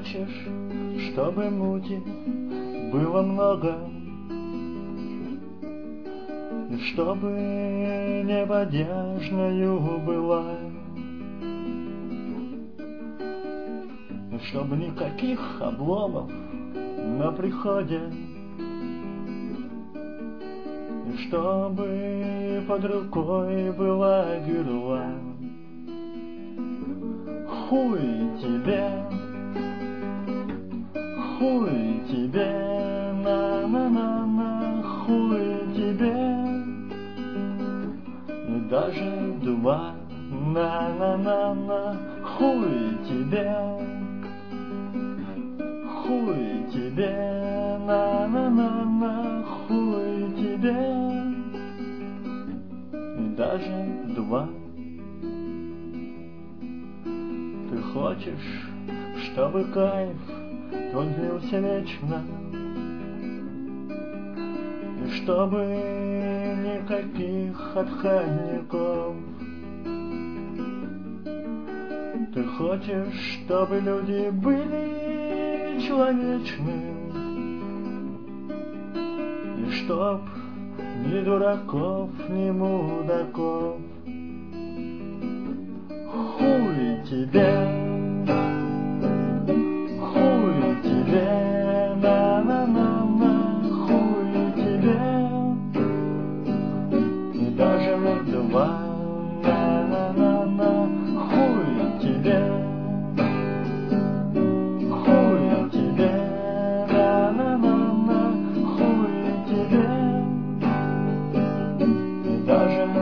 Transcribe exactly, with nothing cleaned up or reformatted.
хочешь, чтобы мути было много, и чтобы небодяжною была, и чтобы никаких обломов на приходе, и чтобы под рукой была герла. Хуй тебе, хуй тебе, на-на-на-на, хуй тебе, и даже два, на-на-на-на, хуй тебе, хуй тебе, на-на-на-на, хуй тебе, и даже два. Ты хочешь, чтобы кайф твой длился вечно, и чтобы никаких отходников. Ты хочешь, чтобы люди были человечны, и чтоб ни дураков, ни мудаков. Хуй тебе, хуй тебе, на-на-на-на, хуй тебе, и даже два, на-на-на-на, хуй тебе, хуй тебе, на-на-на-на, хуй тебе, и даже